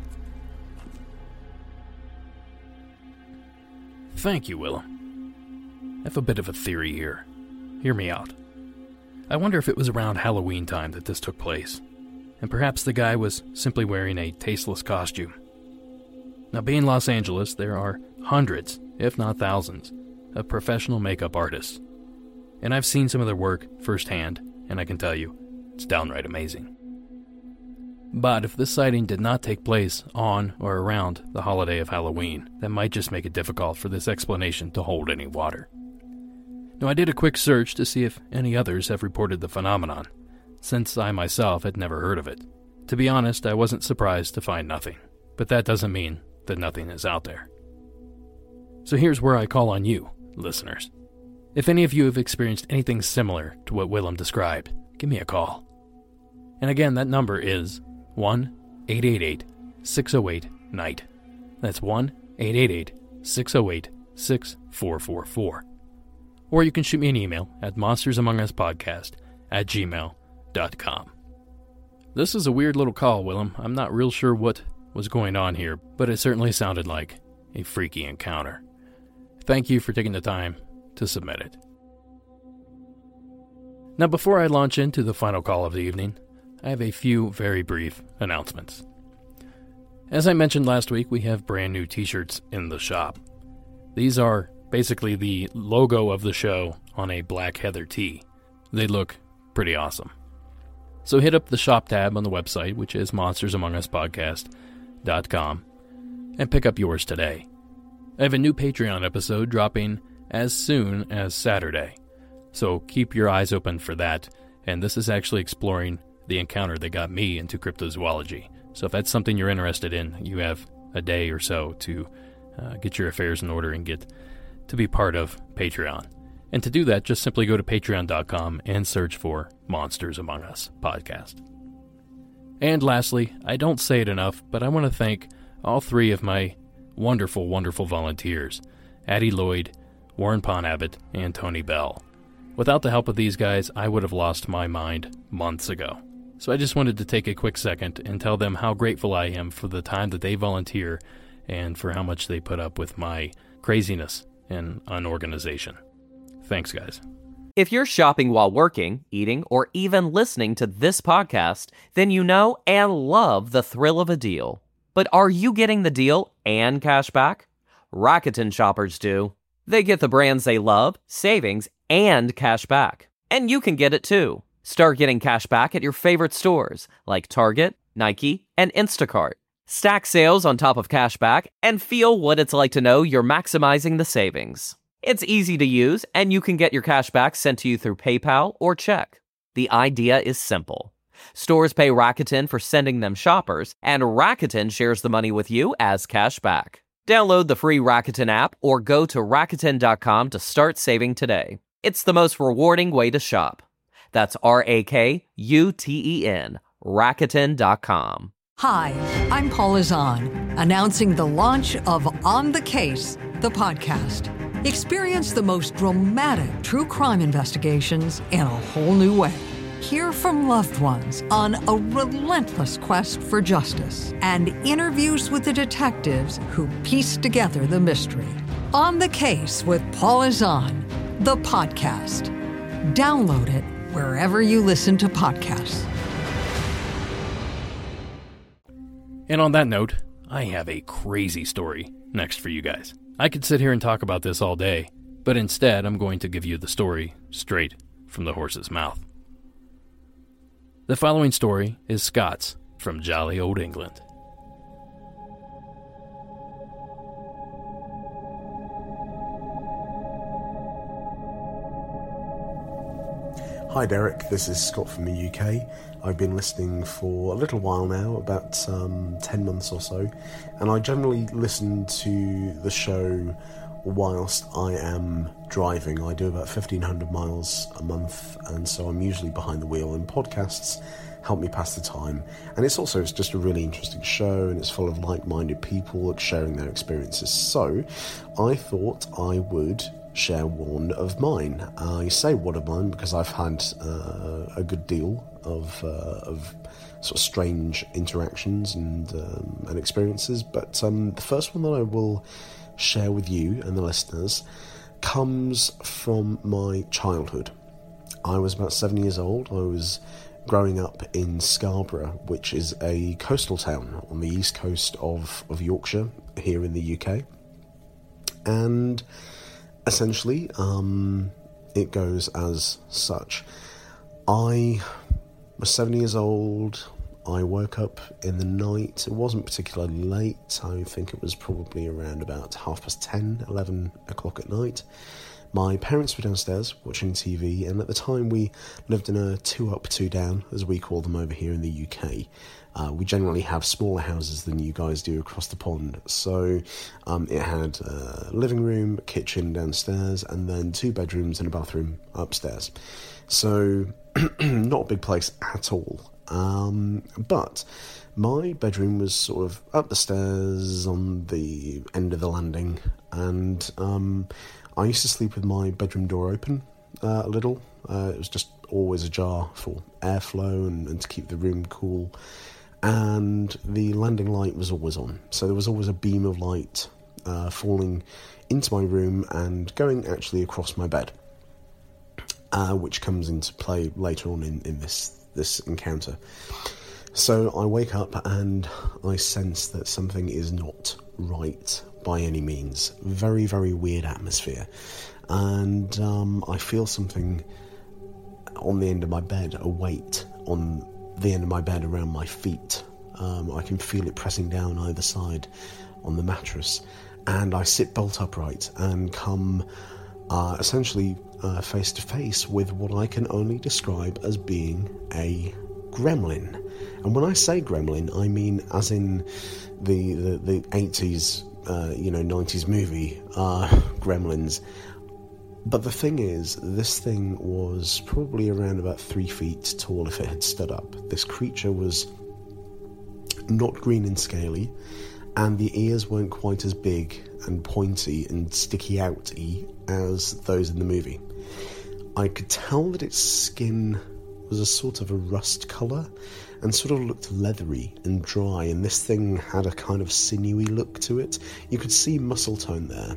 [SPEAKER 2] Thank you, Willem. I have a bit of a theory here. Hear me out. I wonder if it was around Halloween time that this took place, and perhaps the guy was simply wearing a tasteless costume. Now, being Los Angeles, there are hundreds, if not thousands, of professional makeup artists, and I've seen some of their work firsthand, and I can tell you, it's downright amazing. But if this sighting did not take place on or around the holiday of Halloween, that might just make it difficult for this explanation to hold any water. Now, I did a quick search to see if any others have reported the phenomenon, since I myself had never heard of it. To be honest, I wasn't surprised to find nothing, but that doesn't mean that nothing is out there. So here's where I call on you, listeners. If any of you have experienced anything similar to what Willem described, give me a call. And again, that number is 1-888-608-NIGHT. That's 1-888-608-6444. Or you can shoot me an email at monstersamonguspodcast@gmail.com. This is a weird little call, Willem. I'm not real sure what was going on here, but it certainly sounded like a freaky encounter. Thank you for taking the time to submit it. Now, before I launch into the final call of the evening, I have a few very brief announcements. As I mentioned last week, we have brand new t-shirts in the shop. These are basically the logo of the show on a black heather tee. They look pretty awesome. So hit up the shop tab on the website, which is monstersamonguspodcast.com, and pick up yours today. I have a new Patreon episode dropping as soon as Saturday, so keep your eyes open for that, and this is actually exploring the encounter that got me into cryptozoology. So if that's something you're interested in, you have a day or so to get your affairs in order and get to be part of Patreon. And to do that, just simply go to patreon.com and search for Monsters Among Us podcast. And lastly, I don't say it enough, but I want to thank all three of my wonderful, wonderful volunteers, Addie Lloyd, Warren Pon Abbott, and Tony Bell. Without the help of these guys, I would have lost my mind months ago. So I just wanted to take a quick second and tell them how grateful I am for the time that they volunteer and for how much they put up with my craziness and unorganization. Thanks, guys.
[SPEAKER 10] If you're shopping while working, eating, or even listening to this podcast, then you know and love the thrill of a deal. But are you getting the deal and cash back? Rakuten shoppers do. They get the brands they love, savings, and cash back. And you can get it too. Start getting cash back at your favorite stores like Target, Nike, and Instacart. Stack sales on top of cash back and feel what it's like to know you're maximizing the savings. It's easy to use, and you can get your cash back sent to you through PayPal or check. The idea is simple. Stores pay Rakuten for sending them shoppers, and Rakuten shares the money with you as cash back. Download the free Rakuten app or go to Rakuten.com to start saving today. It's the most rewarding way to shop. That's RAKUTEN, Rakuten.com.
[SPEAKER 1] Hi, I'm Paula Zahn, announcing the launch of On the Case, the podcast. Experience the most dramatic true crime investigations in a whole new way. Hear from loved ones on a relentless quest for justice and interviews with the detectives who piece together the mystery. On the Case with Paula Zahn, the podcast. Download it wherever you listen to podcasts.
[SPEAKER 2] And on that note, I have a crazy story next for you guys. I could sit here and talk about this all day, but instead I'm going to give you the story straight from the horse's mouth. The following story is Scott's from jolly old England.
[SPEAKER 11] Hi Derek, this is Scott from the UK. I've been listening for a little while now, about 10 months or so, and I generally listen to the show whilst I am driving. I do about 1,500 miles a month, and so I'm usually behind the wheel, and podcasts help me pass the time. And it's just a really interesting show, and it's full of like-minded people sharing their experiences. So I thought I would share one of mine. I say one of mine because I've had a good deal of sort of strange interactions and experiences, but the first one that I will share with you and the listeners comes from my childhood. I was about 7 years old. I was growing up in Scarborough, which is a coastal town on the east coast of Yorkshire here in the UK, and essentially, it goes as such. I was 7 years old. I woke up in the night. It wasn't particularly late. I think it was probably around about 10:30, 11 o'clock at night. My parents were downstairs watching TV, and at the time we lived in a 2 up, 2 down, as we call them over here in the UK. We generally have smaller houses than you guys do across the pond. So it had a living room, kitchen downstairs, and then 2 bedrooms and a bathroom upstairs. So not a big place at all. But my bedroom was sort of up the stairs on the end of the landing, and I used to sleep with my bedroom door open a little. It was just always ajar for airflow and to keep the room cool. And the landing light was always on. So there was always a beam of light falling into my room and going actually across my bed, which comes into play later on in this encounter. So I wake up and I sense that something is not right by any means. Very, very weird atmosphere. And I feel something on the end of my bed, a weight on the end of my bed around my feet. I can feel it pressing down either side on the mattress, and I sit bolt upright and come essentially face to face with what I can only describe as being a gremlin. And when I say gremlin, I mean as in the 80s 90s movie Gremlins. But the thing is, this thing was probably around about 3 feet tall if it had stood up. This creature was not green and scaly, and the ears weren't quite as big and pointy and sticky out-y as those in the movie. I could tell that its skin was a sort of a rust colour and sort of looked leathery and dry, and this thing had a kind of sinewy look to it. You could see muscle tone there.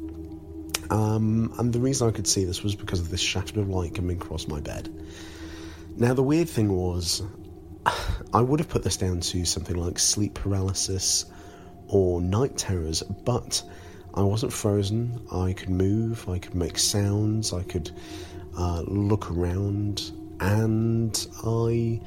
[SPEAKER 11] And the reason I could see this was because of this shaft of light coming across my bed. Now, the weird thing was, I would have put this down to something like sleep paralysis or night terrors, but I wasn't frozen. I could move, I could make sounds, I could look around, and I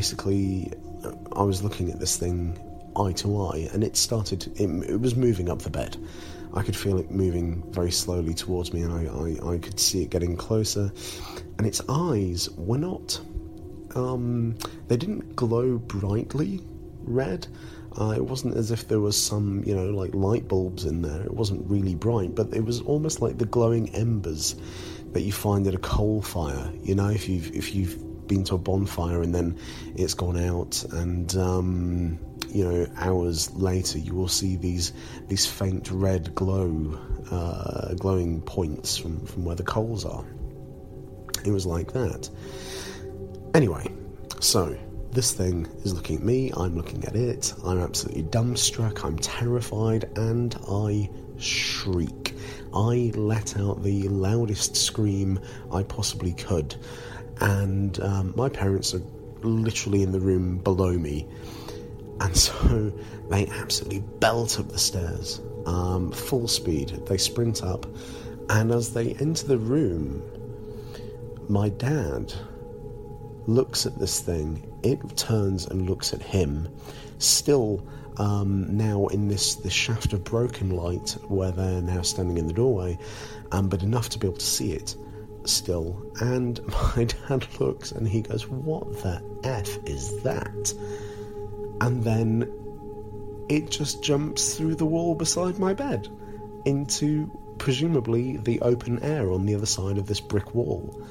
[SPEAKER 11] was looking at this thing eye to eye, and it was moving up the bed. I could feel it moving very slowly towards me, and I could see it getting closer, and its eyes were not, they didn't glow brightly red. It wasn't as if there was some, like light bulbs in there. It wasn't really bright, but it was almost like the glowing embers that you find at a coal fire. If you've been to a bonfire and then it's gone out, and hours later you will see these faint red glowing points from where the coals are. It was like that. Anyway, so this thing is looking at me, I'm looking at it, I'm absolutely dumbstruck, I'm terrified, and I shriek. I let out the loudest scream I possibly could, and my parents are literally in the room below me, and so they absolutely belt up the stairs, full speed. They sprint up, and as they enter the room, my dad looks at this thing. It turns and looks at him, still now in this shaft of broken light where they're now standing in the doorway, but enough to be able to see it. still, and my dad looks and he goes, "What the F is that?" And then it just jumps through the wall beside my bed into presumably the open air on the other side of this brick wall.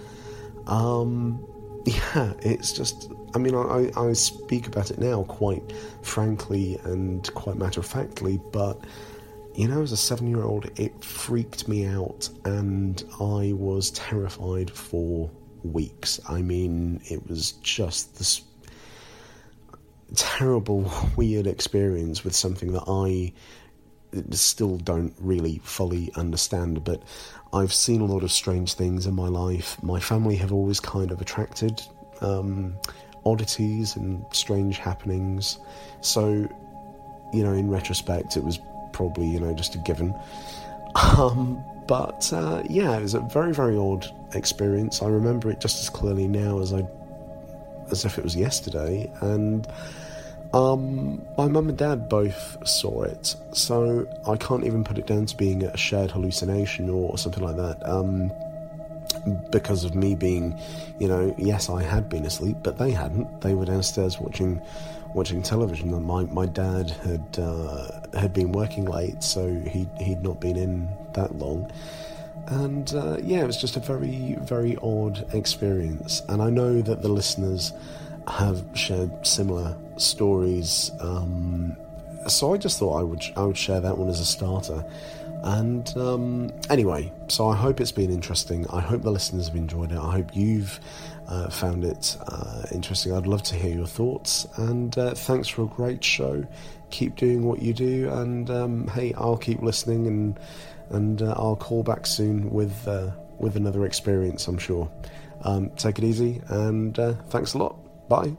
[SPEAKER 11] Yeah, it's just, I mean, I speak about it now quite frankly and quite matter-of-factly, but, you know, as a 7-year-old, it freaked me out, and I was terrified for weeks. I mean, it was just this terrible, weird experience with something that I still don't really fully understand, but I've seen a lot of strange things in my life. My family have always kind of attracted oddities and strange happenings, so, you know, in retrospect it was probably, you know, just a given. But yeah, it was a very, very odd experience. I remember it just as clearly now as if it was yesterday, and my mum and dad both saw it, so I can't even put it down to being a shared hallucination or something like that, because of me being, you know, yes, I had been asleep, but they hadn't. They were downstairs watching television, and my dad had been working late, so he'd not been in that long. And yeah, it was just a very, very odd experience, and I know that the listeners have shared similar stories, so I just thought I would share that one as a starter. And anyway, so I hope it's been interesting. I hope the listeners have enjoyed it. I hope you've found it interesting. I'd love to hear your thoughts, and thanks for a great show. Keep doing what you do, and hey, I'll keep listening, and I'll call back soon with another experience, I'm sure. Take it easy, and thanks a lot. Bye.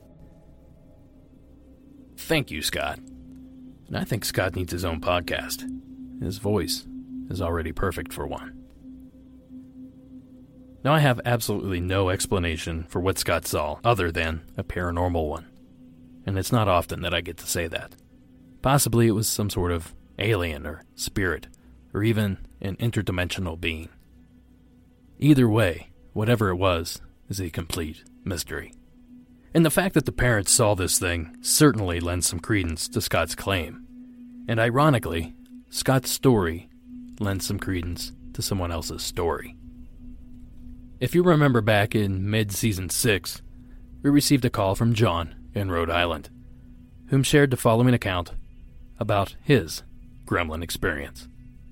[SPEAKER 2] Thank you, Scott. And I think Scott needs his own podcast. His voice is already perfect for one. Now, I have absolutely no explanation for what Scott saw other than a paranormal one. And it's not often that I get to say that. Possibly it was some sort of alien or spirit, or even an interdimensional being. Either way, whatever it was is a complete mystery. And the fact that the parents saw this thing certainly lends some credence to Scott's claim. And ironically, Scott's story lends some credence to someone else's story. If you remember back in mid-season 6, we received a call from John in Rhode Island, whom shared the following account about his gremlin experience.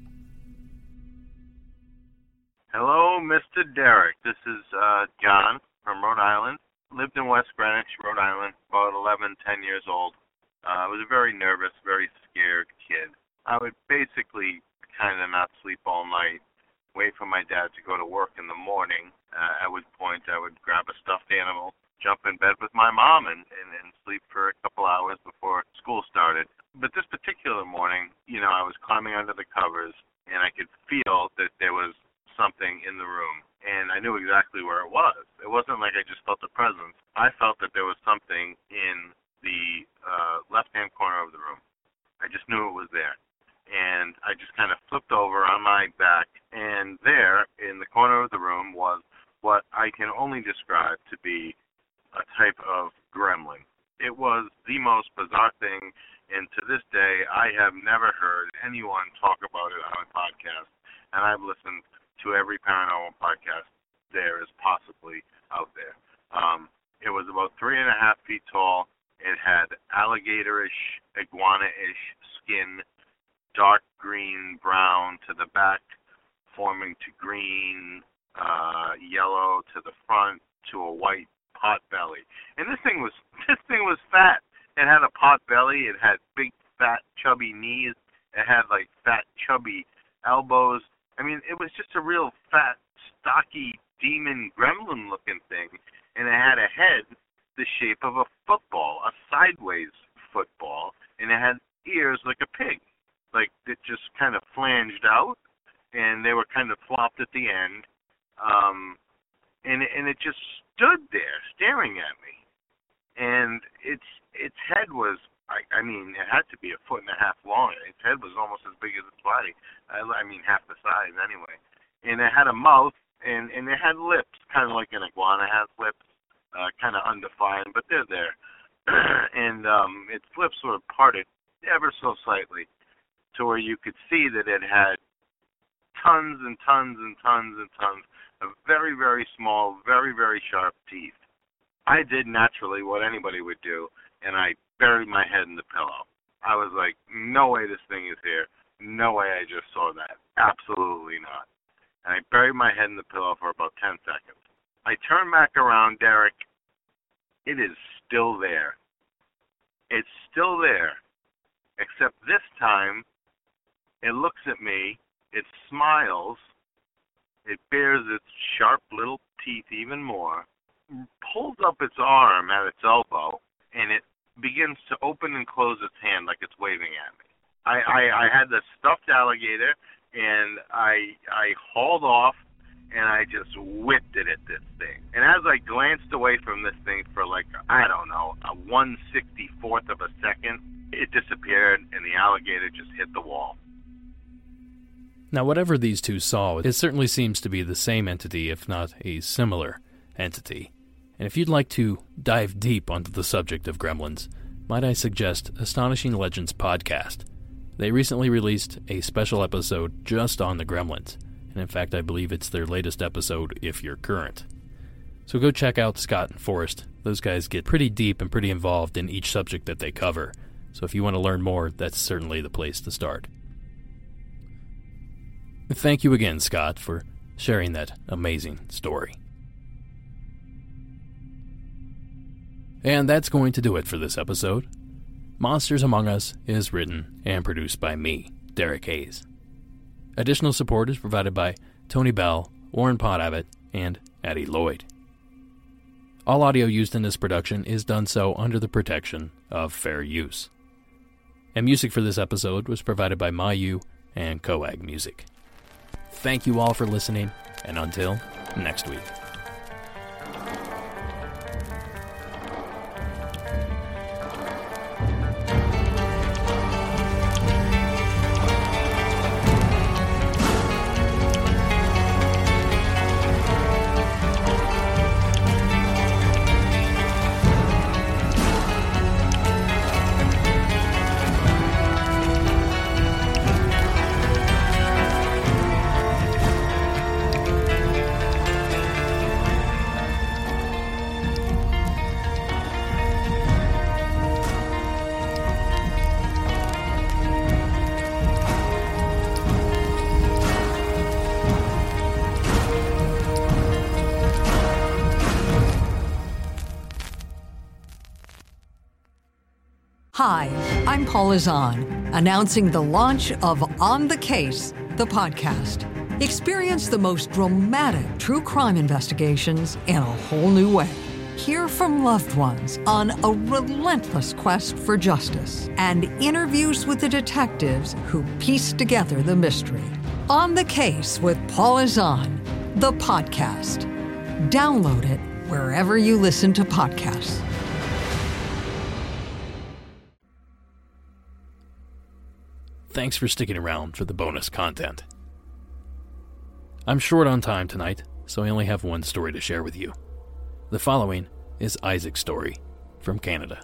[SPEAKER 12] Hello, Mr. Derek. This is John from Rhode Island. Lived in West Greenwich, Rhode Island, about 10 years old. I was a very nervous, very scared kid. I would basically kind of not sleep all night, wait for my dad to go to work in the morning. At which point I would grab a stuffed animal, jump in bed with my mom, and sleep for a couple hours before school started. But this particular morning, you know, I was climbing under the covers, and I could feel that there was something in the room. And I knew exactly where it was. It wasn't like I just felt a presence. I felt that there was something in the left-hand corner of the room. I just knew it was there. And I just kind of flipped over on my back, and there, in the corner of the room, was what I can only describe to be a type of gremlin. It was the most bizarre thing, and to this day, I have never heard anyone talk about it on a podcast, and I've listened to every paranormal podcast there is possibly out there. It was about 3.5 feet tall. It had alligator-ish, iguana-ish skin, dark green, brown to the back, forming to green, yellow to the front, to a white pot belly. And this thing was fat. It had a pot belly. It had big, fat, chubby knees. It had like fat, chubby elbows. I mean, it was just a real fat, stocky, demon gremlin-looking thing, and it had a head the shape of a football, a sideways football, and it had ears like a pig. Like, it just kind of flanged out, and they were kind of flopped at the end, and it just stood there staring at me. And its head was, I mean, it had to be 1.5 feet long. Its head was almost as big as its body. I mean, half the size anyway. And it had a mouth and it had lips, kind of like an iguana has lips, kind of undefined, but they're there. And its lips were parted ever so slightly to where you could see that it had tons and tons and tons and tons of very, very small, very, very sharp teeth. I did naturally what anybody would do, and I buried my head in the pillow. I was like, no way this thing is here. No way I just saw that. Absolutely not. And I buried my head in the pillow for about 10 seconds. I turned back around, Derek. It is still there. It's still there. Except this time, it looks at me, it smiles, it bares its sharp little teeth even more, pulls up its arm at its elbow, and it begins to open and close its hand like it's waving at me. I had the stuffed alligator, and I hauled off, and I just whipped it at this thing. And as I glanced away from this thing for like, I don't know, a 1/64th of a second, it disappeared, and the alligator just hit the wall.
[SPEAKER 2] Now, whatever these two saw, it certainly seems to be the same entity, if not a similar entity. And if you'd like to dive deep onto the subject of gremlins, might I suggest Astonishing Legends podcast. They recently released a special episode just on the gremlins, and in fact I believe it's their latest episode if you're current. So go check out Scott and Forrest. Those guys get pretty deep and pretty involved in each subject that they cover, so if you want to learn more, that's certainly the place to start. Thank you again, Scott, for sharing that amazing story. And that's going to do it for this episode. Monsters Among Us is written and produced by me, Derek Hayes. Additional support is provided by Tony Bell, Warren Podabbott, and Addie Lloyd. All audio used in this production is done so under the protection of fair use. And music for this episode was provided by Mayu and Coag Music. Thank you all for listening, and until next week.
[SPEAKER 1] Hi, I'm Paula Zahn, announcing the launch of On the Case, the podcast. Experience the most dramatic true crime investigations in a whole new way. Hear from loved ones on a relentless quest for justice and interviews with the detectives who piece together the mystery. On the Case with Paula Zahn, the podcast. Download it wherever you listen to podcasts.
[SPEAKER 2] Thanks for sticking around for the bonus content. I'm short on time tonight, so I only have one story to share with you. The following is Isaac's story from Canada.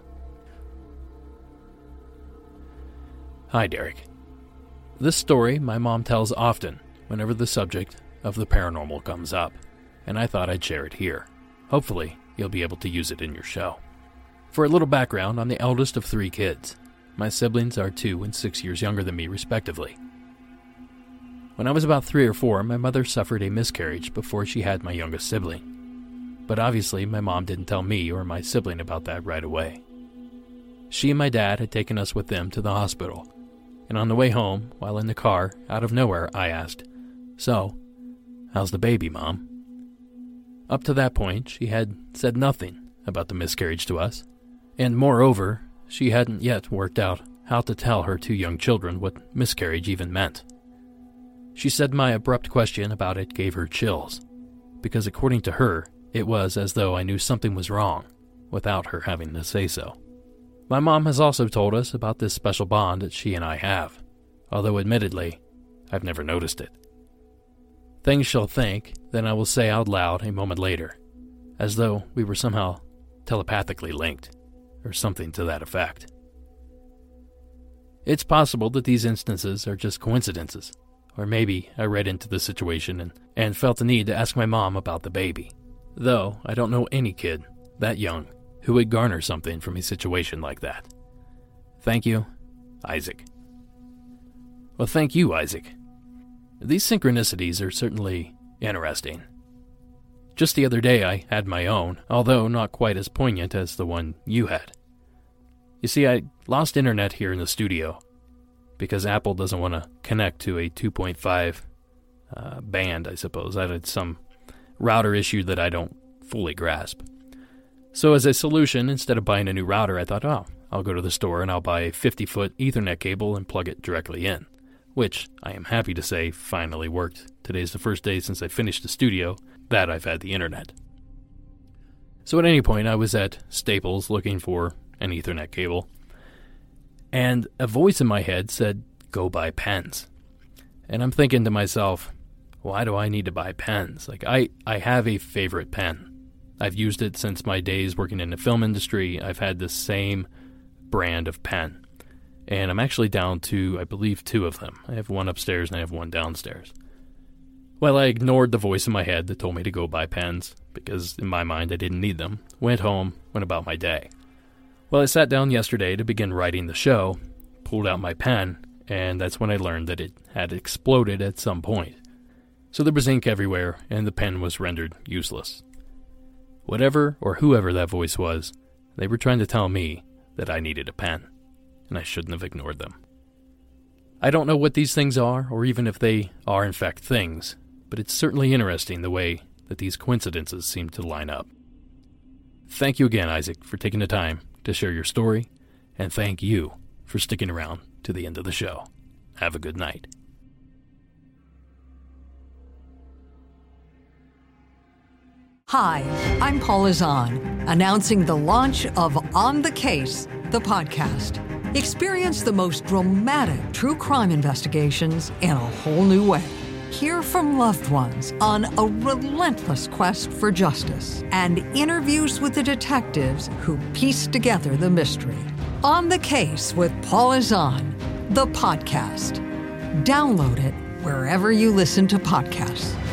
[SPEAKER 2] Hi, Derek. This story my mom tells often whenever the subject of the paranormal comes up, and I thought I'd share it here. Hopefully, you'll be able to use it in your show. For a little background, I'm the eldest of 3 kids. My siblings are 2 and 6 years younger than me, respectively. When I was about 3 or 4, my mother suffered a miscarriage before she had my youngest sibling. But obviously, my mom didn't tell me or my sibling about that right away. She and my dad had taken us with them to the hospital, and on the way home, while in the car, out of nowhere, I asked, "So, how's the baby, Mom?" Up to that point, she had said nothing about the miscarriage to us, and moreover, she hadn't yet worked out how to tell her 2 young children what miscarriage even meant. She said my abrupt question about it gave her chills, because according to her, it was as though I knew something was wrong, without her having to say so. My mom has also told us about this special bond that she and I have, although admittedly, I've never noticed it. Things she'll think, then I will say out loud a moment later, as though we were somehow telepathically linked, or something to that effect. It's possible that these instances are just coincidences, or maybe I read into the situation and felt the need to ask my mom about the baby, though I don't know any kid that young who would garner something from a situation like that. Thank you, Isaac. Well, thank you, Isaac. These synchronicities are certainly interesting. Just the other day I had my own, although not quite as poignant as the one you had. You see, I lost internet here in the studio because Apple doesn't want to connect to a 2.5 band, I suppose. I had some router issue that I don't fully grasp. So as a solution, instead of buying a new router, I thought, I'll go to the store and I'll buy a 50-foot Ethernet cable and plug it directly in, which I am happy to say finally worked. Today's the first day since I finished the studio that I've had the internet. So at any point, I was at Staples looking for an Ethernet cable, and a voice in my head said, go buy pens. And I'm thinking to myself, why do I need to buy pens? Like, I have a favorite pen. I've used it since my days working in the film industry. I've had the same brand of pen. And I'm actually down to, I believe, 2 of them. I have one upstairs and I have one downstairs. Well, I ignored the voice in my head that told me to go buy pens, because in my mind I didn't need them, went home, went about my day. Well, I sat down yesterday to begin writing the show, pulled out my pen, and that's when I learned that it had exploded at some point. So there was ink everywhere, and the pen was rendered useless. Whatever or whoever that voice was, they were trying to tell me that I needed a pen, and I shouldn't have ignored them. I don't know what these things are, or even if they are in fact things, but it's certainly interesting the way that these coincidences seem to line up. Thank you again, Isaac, for taking the time to share your story, and thank you for sticking around to the end of the show. Have a good night.
[SPEAKER 1] Hi, I'm Paula Zahn, announcing the launch of On the Case, the podcast. Experience the most dramatic true crime investigations in a whole new way. Hear from loved ones on a relentless quest for justice and interviews with the detectives who piece together the mystery. On the Case with Paula Zahn, the podcast. Download it wherever you listen to podcasts.